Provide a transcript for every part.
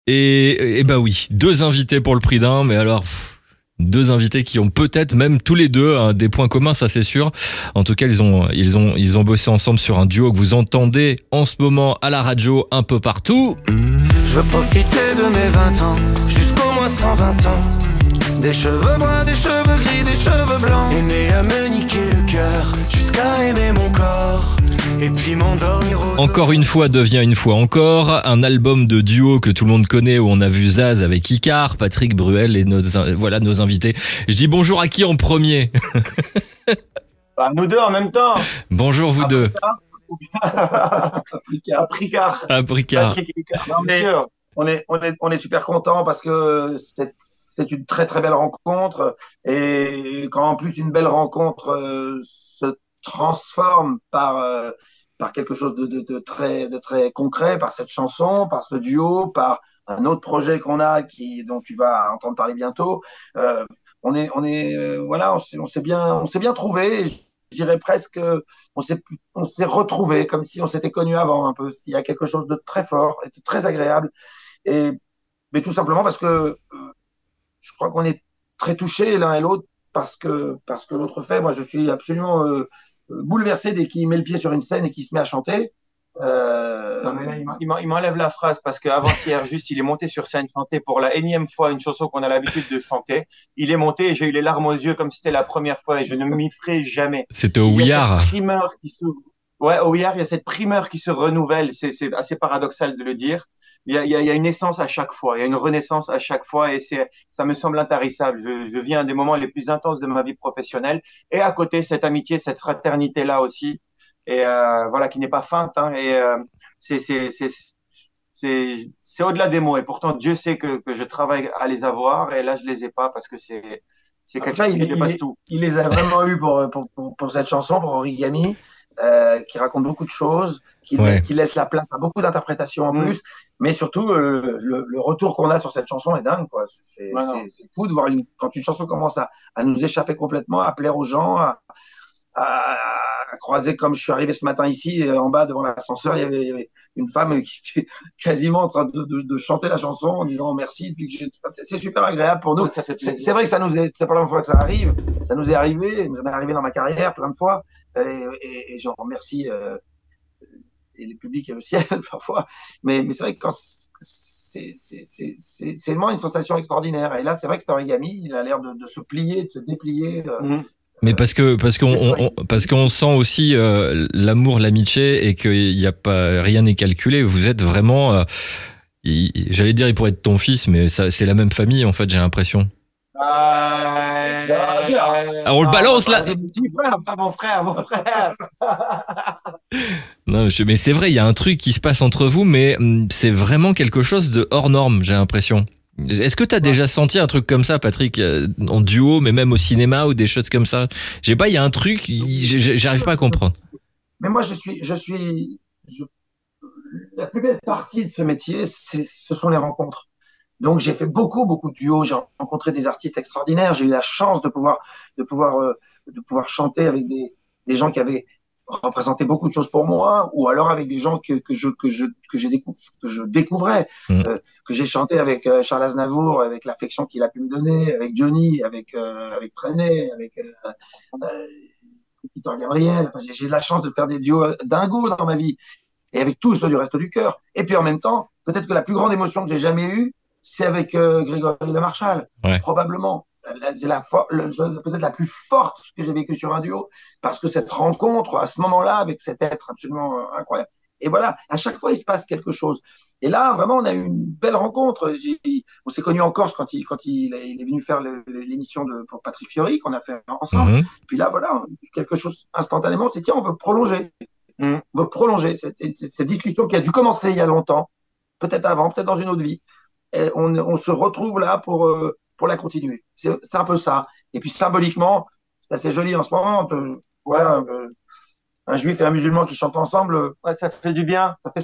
Et bah oui, 2 invités pour le prix d'un, mais alors... 2 invités qui ont peut-être même tous les deux des points communs, ça c'est sûr. En tout cas, ils ont bossé ensemble sur un duo que vous entendez en ce moment à la radio un peu partout. Je veux profiter de mes 20 ans, jusqu'au moins 120 ans. Des cheveux bruns, des cheveux gris, des cheveux blancs. Aimer à me niquer le cœur, jusqu'à aimer mon corps. Et puis m'endormir au... Encore une fois devient une fois encore, un album de duo que tout le monde connaît où on a vu Zaz avec Icar, Patrick Bruel et nos invités. Je dis bonjour à qui en premier? Bah, nous deux en même temps. Bonjour vous deux. Apricard. Apricard. Non, mais on est super contents parce que c'est une très très belle rencontre et quand en plus une belle rencontre se transforme par quelque chose de très concret, par cette chanson, par ce duo, par un autre projet qu'on a dont tu vas entendre parler bientôt. Voilà, on s'est bien trouvé. Je dirais presque, on s'est retrouvés comme si on s'était connus avant un peu. Il y a quelque chose de très fort et de très agréable. Mais tout simplement parce que je crois qu'on est très touchés l'un et l'autre parce que l'autre fait. Moi, je suis absolument bouleversé dès qu'il met le pied sur une scène et qu'il se met à chanter. Non, mais là, il m'enlève la phrase parce qu'avant-hier, juste, il est monté sur scène chanter pour la énième fois une chanson qu'on a l'habitude de chanter. Il est monté et j'ai eu les larmes aux yeux comme si c'était la première fois et je ne m'y ferai jamais. C'était au We Are. Ouais, au We Are, il y a cette primeur qui se renouvelle. C'est assez paradoxal de le dire. Il y a une naissance à chaque fois, il y a une renaissance à chaque fois et ça me semble intarissable. Je vis un des moments les plus intenses de ma vie professionnelle et à côté, cette amitié, cette fraternité-là aussi. Et voilà, qui n'est pas feinte, hein, et c'est au-delà des mots et pourtant Dieu sait que je travaille à les avoir et là je les ai pas parce que c'est quelque chose qui dépasse tout. Il les a vraiment eu pour cette chanson, pour Origami, qui raconte beaucoup de choses, qui laisse la place à beaucoup d'interprétations en plus, mais surtout le retour qu'on a sur cette chanson est dingue, quoi. C'est fou de voir quand une chanson commence à nous échapper complètement, à plaire aux gens, à croiser, comme je suis arrivé ce matin ici, en bas devant l'ascenseur, il y avait une femme qui était quasiment en train de chanter la chanson en disant merci. C'est super agréable pour nous. C'est vrai que c'est pas la première fois que ça arrive. Ça nous est arrivé, ça m'est arrivé dans ma carrière plein de fois. Et j'en remercie et le public et le ciel parfois. Mais c'est vrai que c'est vraiment une sensation extraordinaire. Et là, c'est vrai que cet origami, il a l'air de se plier, de se déplier. Mais parce qu'on sent aussi l'amour, l'amitié et qu'il y a pas rien n'est calculé. Vous êtes vraiment, j'allais dire, il pourrait être ton fils, mais c'est la même famille en fait. J'ai l'impression. On le balance là. C'est mon petit frère, pas mon frère. Non, mais c'est vrai, il y a un truc qui se passe entre vous, mais c'est vraiment quelque chose de hors norme. J'ai l'impression. Est-ce que tu as déjà senti un truc comme ça, Patrick, en duo, mais même au cinéma ou des choses comme ça? Je sais pas, il y a un truc, j'arrive pas à comprendre. Mais moi, la plus belle partie de ce métier, ce sont les rencontres. Donc, j'ai fait beaucoup de duos. J'ai rencontré des artistes extraordinaires. J'ai eu la chance de pouvoir chanter avec des gens qui avaient représenté beaucoup de choses pour moi, ou alors avec des gens que je découvrais, que j'ai chanté avec Charles Aznavour, avec l'affection qu'il a pu me donner, avec Johnny, avec Trenet, avec Peter Gabriel. J'ai eu la chance de faire des duos dingos dans ma vie, et avec tous ceux du Resto du Cœur. Et puis en même temps, peut-être que la plus grande émotion que j'ai jamais eue, c'est avec Grégory Lemarchal, probablement. C'est peut-être la plus forte que j'ai vécue sur un duo, parce que cette rencontre à ce moment-là avec cet être absolument incroyable. Et voilà, à chaque fois il se passe quelque chose. Et là, vraiment, on a eu une belle rencontre. On s'est connus en Corse quand il est venu faire l'émission pour Patrick Fiori qu'on a fait ensemble. Puis là, voilà, quelque chose instantanément. On s'est dit, tiens, on veut prolonger. On veut prolonger cette discussion qui a dû commencer il y a longtemps, peut-être avant, peut-être dans une autre vie. Et on se retrouve là pour la continuer. C'est un peu ça. Et puis symboliquement, c'est assez joli en ce moment. Voilà, un juif et un musulman qui chantent ensemble, ça fait du bien. Ça fait sens.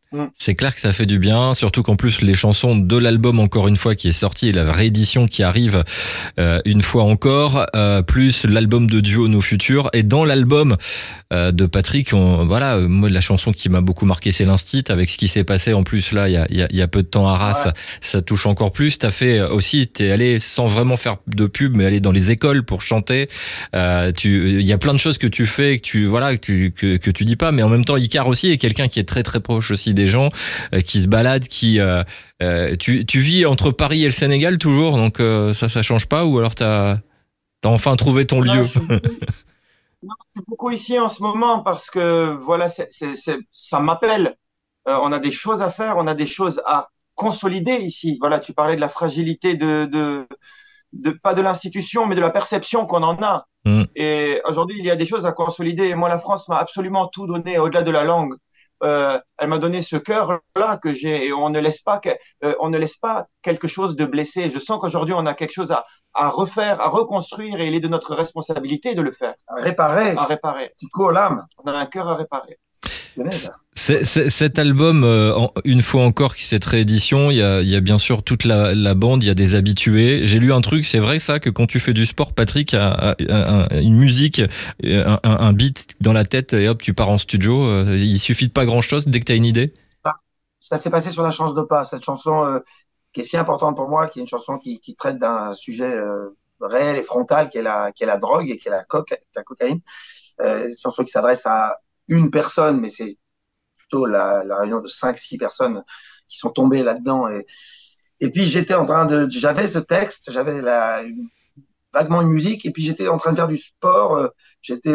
C'est clair que ça fait du bien, surtout qu'en plus les chansons de l'album encore une fois qui est sorti et la réédition qui arrive une fois encore, plus l'album de duo Nos Futurs, et dans l'album de Patrick, voilà, moi la chanson qui m'a beaucoup marqué c'est l'Instit, avec ce qui s'est passé en plus là il y a peu de temps à Arras, ça touche encore plus. T'as fait aussi, t'es allé sans vraiment faire de pub, mais aller dans les écoles pour chanter. Il y a plein de choses que tu fais que tu dis pas, mais en même temps Icare aussi est quelqu'un qui est très très proche aussi des gens, qui se baladent, tu vis entre Paris et le Sénégal toujours, donc ça change pas, ou alors t'as enfin trouvé ton lieu? Non, je suis beaucoup ici en ce moment parce que voilà, ça m'appelle. On a des choses à faire, on a des choses à consolider ici. Voilà, tu parlais de la fragilité pas de l'institution, mais de la perception qu'on en a. Et aujourd'hui, il y a des choses à consolider. Et moi, la France m'a absolument tout donné au-delà de la langue. Elle m'a donné ce cœur-là que j'ai, et on ne laisse pas quelque chose de blessé. Je sens qu'aujourd'hui, on a quelque chose à refaire, à reconstruire, et il est de notre responsabilité de le faire. À réparer. Tico, l'âme. On a un cœur à réparer. Cet album, une fois encore, cette réédition, il y a bien sûr toute la bande, il y a des habitués. J'ai lu un truc, c'est vrai ça, que quand tu fais du sport, Patrick a une musique, un beat dans la tête, et hop, tu pars en studio. Il suffit de pas grand-chose dès que tu as une idée. Ça s'est passé sur La Chance de pas, cette chanson qui est si importante pour moi, qui est une chanson qui traite d'un sujet réel et frontal, qui est la drogue et qui est la cocaïne. Une chanson qui s'adresse à une personne, mais c'est plutôt la réunion de 5-6 personnes qui sont tombées là-dedans. Et puis j'avais ce texte, j'avais vaguement une musique, et puis j'étais en train de faire du sport. J'étais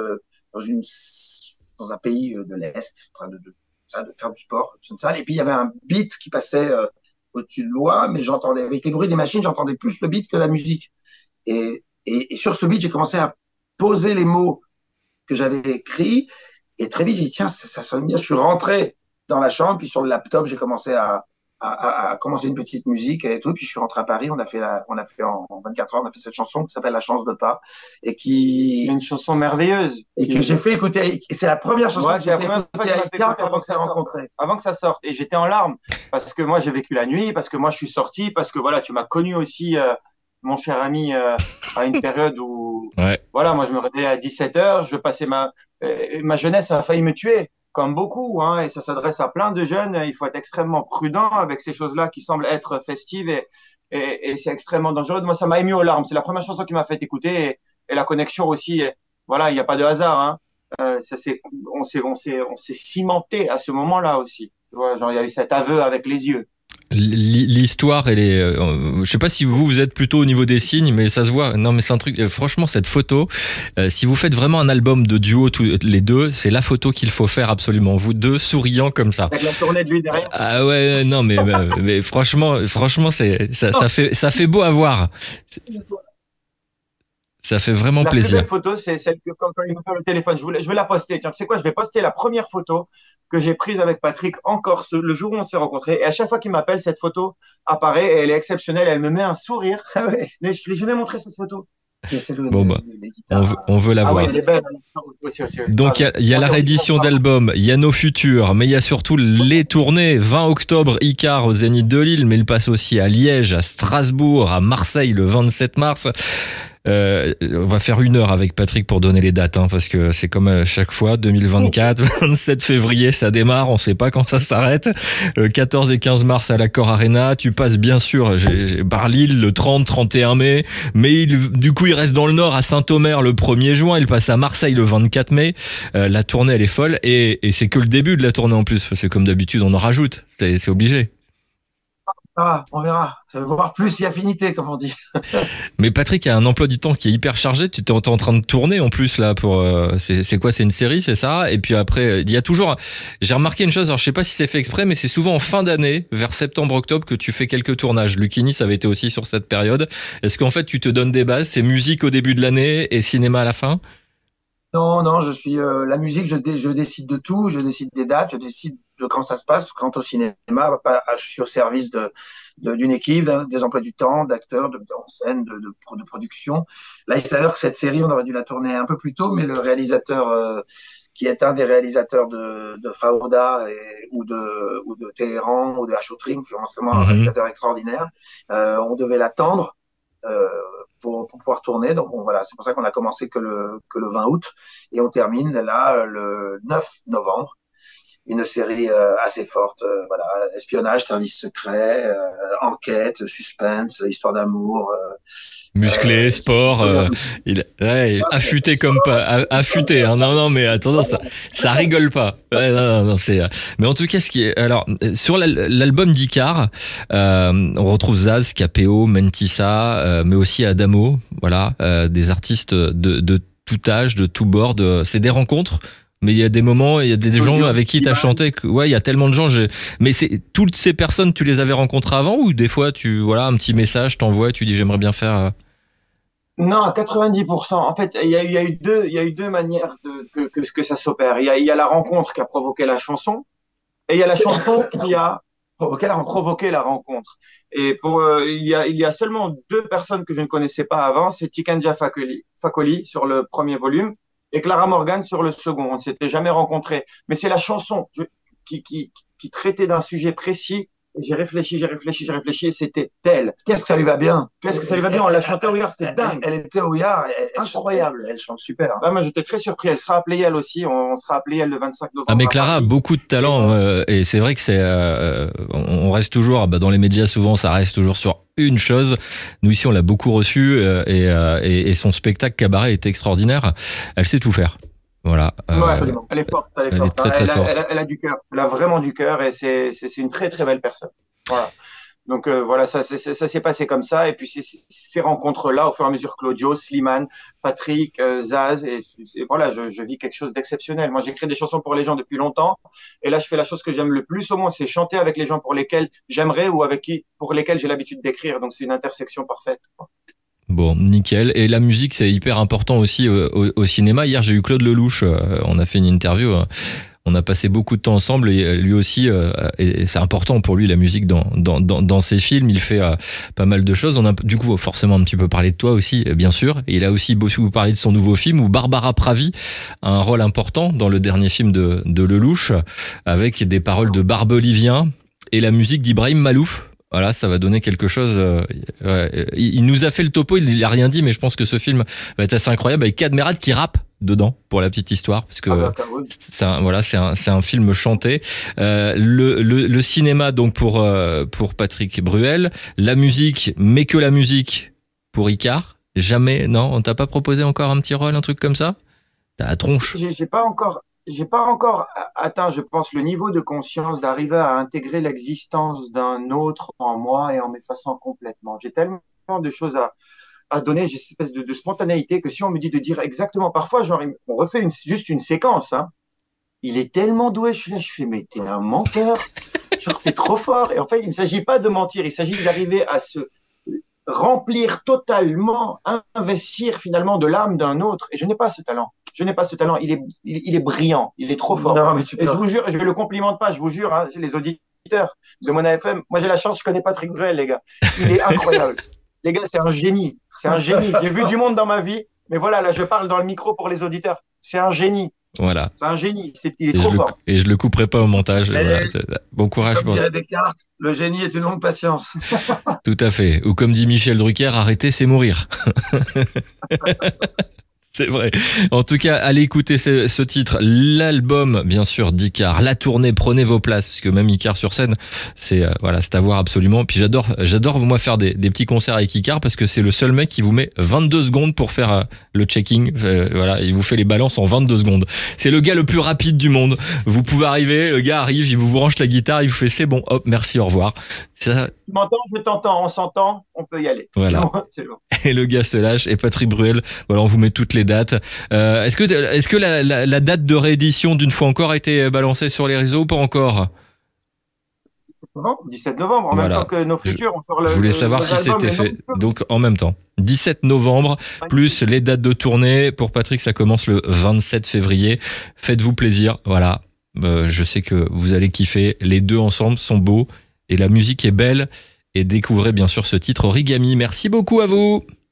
dans un pays de l'Est, en train de faire du sport, dans une salle. Et puis il y avait un beat qui passait au-dessus de moi, mais j'entendais, avec les bruits des machines, j'entendais plus le beat que la musique. Et sur ce beat, j'ai commencé à poser les mots que j'avais écrits. Et très vite, j'ai dit, tiens, ça sonne bien. Je suis rentré dans la chambre, puis sur le laptop, j'ai commencé à commencer une petite musique et tout. Puis je suis rentré à Paris, on a fait en 24 heures, on a fait cette chanson qui s'appelle La Chance de pas, et qui... Une chanson merveilleuse. Et que j'ai fait écouter, et c'est la première chanson que j'ai fait écouter à Icare avant que ça rencontré. Avant que ça sorte. Et j'étais en larmes, parce que moi, j'ai vécu la nuit, parce que moi, je suis sorti, parce que voilà, tu m'as connu aussi, mon cher ami, à une période où, voilà, moi, je me réveillais à 17h, je passais ma jeunesse a failli me tuer, comme beaucoup, hein, et ça s'adresse à plein de jeunes. Il faut être extrêmement prudent avec ces choses-là qui semblent être festives, et c'est extrêmement dangereux. Moi, ça m'a ému aux larmes. C'est la première chanson qui m'a fait écouter, et la connexion aussi. Voilà, il n'y a pas de hasard, hein. On s'est cimenté à ce moment-là aussi. Tu vois, genre, il y a eu cet aveu avec les yeux. L'histoire, elle est, je sais pas si vous êtes plutôt au niveau des signes, mais ça se voit. Non, mais c'est un truc, franchement, cette photo, si vous faites vraiment un album de duo tous les deux, c'est la photo qu'il faut faire absolument. Vous deux souriant comme ça. Avec la tournée de lui derrière. Ah ouais, non, mais franchement, ça fait beau à voir. Ça fait vraiment plaisir. La plus belle photo, c'est celle que quand il m'a fait le téléphone, je vais la poster. Tiens, tu sais quoi, je vais poster la première photo que j'ai prise avec Patrick en Corse le jour où on s'est rencontrés. Et à chaque fois qu'il m'appelle, cette photo apparaît et elle est exceptionnelle. Elle me met un sourire. Mais je l'ai jamais montré cette photo. Bon bah, on veut la voir. Oui, elle est belle. Donc il y a la réédition d'album, il y a Nos Futurs, mais il y a surtout les tournées. 20 octobre, Icare au Zénith de Lille, mais il passe aussi à Liège, à Strasbourg, à Marseille le 27 mars. On va faire 1 heure avec Patrick pour donner les dates, hein, parce que c'est comme à chaque fois, 2024, 27 février, ça démarre, on sait pas quand ça s'arrête. 14 et 15 mars à l'Accor Arena, tu passes bien sûr par Lille le 30, 31 mai, mais du coup il reste dans le Nord à Saint-Omer le 1er juin, il passe à Marseille le 24 mai. La tournée elle est folle, et c'est que le début de la tournée en plus, parce que comme d'habitude on en rajoute, c'est obligé. Ah, on verra. Ça va voir plus si affinité, comme on dit. Mais Patrick a un emploi du temps qui est hyper chargé. Tu t'es en train de tourner en plus là pour. C'est quoi? C'est une série, c'est ça? Et puis après, il y a toujours. J'ai remarqué une chose. Alors je sais pas si c'est fait exprès, mais c'est souvent en fin d'année, vers septembre-octobre, que tu fais quelques tournages. Lucchini, ça avait été aussi sur cette période. Est-ce qu'en fait tu te donnes des bases? C'est musique au début de l'année et cinéma à la fin? Non, je suis la musique, je décide de tout, je décide des dates, je décide de quand ça se passe. Quant au cinéma, je suis au service d'une équipe, des emplois du temps, d'acteurs, de en scène, de production. Là, il s'avère que cette série, on aurait dû la tourner un peu plus tôt, mais le réalisateur qui est un des réalisateurs de Fauda ou de Téhéran ou de Ashotrim, vraiment un réalisateur extraordinaire. On devait l'attendre pour pouvoir tourner. Donc voilà, c'est pour ça qu'on a commencé que le 20 août et on termine là le 9 novembre. Une série assez forte, voilà, espionnage, service secret, enquête, suspense, histoire d'amour. Musclé, sport, affûté comme pas, affûté. Hein, non, mais attends, ça rigole pas. Ouais, non, c'est. Mais en tout cas, ce qui est, alors, sur l'album d'Icar, on retrouve Zaz, KPO, Mentissa, mais aussi Adamo, voilà, des artistes de tout âge, de tout bord. C'est des rencontres. Mais il y a des moments, il y a des gens avec qui tu as chanté. Ouais, il y a tellement de gens. Mais toutes ces personnes, tu les avais rencontrées avant ou des fois, un petit message t'envoies, tu dis j'aimerais bien faire. Non, à 90%. En fait, il y a eu deux manières que ça s'opère. Il y a la rencontre qui a provoqué la chanson et il y a la chanson qui a provoqué la rencontre. Et il y a seulement deux personnes que je ne connaissais pas avant, c'est Tikanja Fakoli sur le premier volume et Clara Morgan sur le second. On ne s'était jamais rencontrés. Mais c'est la chanson qui traitait d'un sujet précis. Et j'ai réfléchi, et c'était elle. Qu'est-ce que ça lui va bien? On l'a chanté au Yard, c'était dingue. Elle était au Yard, incroyable. Elle chante super. Ouais, moi, j'étais très surpris. Elle sera à Playel aussi. On sera à Playel le 25 novembre. Ah, mais Clara a beaucoup de talent. Et c'est vrai que on reste toujours, dans les médias souvent, ça reste toujours sur une chose. Nous ici, on l'a beaucoup reçue et son spectacle cabaret est extraordinaire. Elle sait tout faire. Voilà. Ouais, absolument. Elle est forte. Elle est très forte. Elle a du cœur. Elle a vraiment du cœur et c'est une très très belle personne. Voilà. Donc voilà, ça s'est passé comme ça. Et puis ces rencontres-là, au fur et à mesure, Claudio, Slimane, Patrick, Zaz, et voilà, je vis quelque chose d'exceptionnel. Moi, j'écris des chansons pour les gens depuis longtemps. Et là, je fais la chose que j'aime le plus au monde, c'est chanter avec les gens pour lesquels j'aimerais ou pour lesquels j'ai l'habitude d'écrire. Donc c'est une intersection parfaite. Bon, nickel. Et la musique, c'est hyper important aussi au cinéma. Hier, j'ai eu Claude Lelouch. On a fait une interview. On a passé beaucoup de temps ensemble et lui aussi, et c'est important pour lui la musique dans ses films. Il fait pas mal de choses. On a du coup forcément un petit peu parlé de toi aussi, bien sûr. Et il a aussi beaucoup parlé de son nouveau film où Barbara Pravi a un rôle important dans le dernier film de Lelouch, avec des paroles de Barbelivien et la musique d'Ibrahim Malouf. Voilà, ça va donner quelque chose. Il nous a fait le topo, il a rien dit, mais je pense que ce film va être assez incroyable avec Cadmerade qui rappe dedans pour la petite histoire, parce que c'est un film chanté. Le cinéma donc pour Patrick Bruel, la musique, mais que la musique pour Icar. Jamais, non, on t'a pas proposé encore un petit rôle, un truc comme ça? T'as la tronche. J'ai pas encore atteint, je pense, le niveau de conscience d'arriver à intégrer l'existence d'un autre en moi et en m'effaçant complètement. J'ai tellement de choses à donner, j'ai cette espèce de spontanéité que si on me dit de dire exactement, parfois, genre, on refait juste une séquence, hein. Il est tellement doué, je fais, mais t'es un menteur, genre, t'es trop fort. Et en fait, il ne s'agit pas de mentir, il s'agit d'arriver à se remplir totalement, investir finalement de l'âme d'un autre. Et je n'ai pas ce talent. Il est brillant. Il est trop fort. Non, mais et je vous jure, je ne le complimente pas, je vous jure, hein, les auditeurs de Mon AFM, moi j'ai la chance, je connais Patrick Bruel, les gars. Il est incroyable. Les gars, c'est un génie. J'ai vu du monde dans ma vie, mais voilà, là, je parle dans le micro pour les auditeurs. C'est un génie. Voilà. C'est un génie. Il est trop fort. Et je le couperai pas au montage. Voilà. Bon courage. Comme dirait Descartes, le génie est une longue patience. Tout à fait. Ou comme dit Michel Drucker, arrêter, c'est mourir. C'est vrai. En tout cas, allez écouter ce titre, l'album, bien sûr, d'Icar, la tournée, prenez vos places, parce que même Icar sur scène, c'est à voir absolument. Puis j'adore moi faire des petits concerts avec Icar, parce que c'est le seul mec qui vous met 22 secondes pour faire le checking. Voilà, il vous fait les balances en 22 secondes. C'est le gars le plus rapide du monde. Vous pouvez arriver, le gars arrive, il vous branche la guitare, il vous fait c'est bon, hop, merci, au revoir. Ça... Tu m'entends, je t'entends, on s'entend, on peut y aller. Voilà. C'est bon. Et le gars se lâche. Et Patrick Bruel, voilà, on vous met toutes les dates. Est-ce que la date de réédition d'une fois encore a été balancée sur les réseaux ou pas encore? 17 novembre, en même temps que nos futurs. Je voulais savoir si c'était fait. Donc en même temps, 17 novembre, plus les dates de tournée. Pour Patrick, ça commence le 27 février. Faites-vous plaisir. Voilà. Je sais que vous allez kiffer. Les deux ensemble sont beaux et la musique est belle. Et découvrez bien sûr ce titre Origami. Merci beaucoup à vous.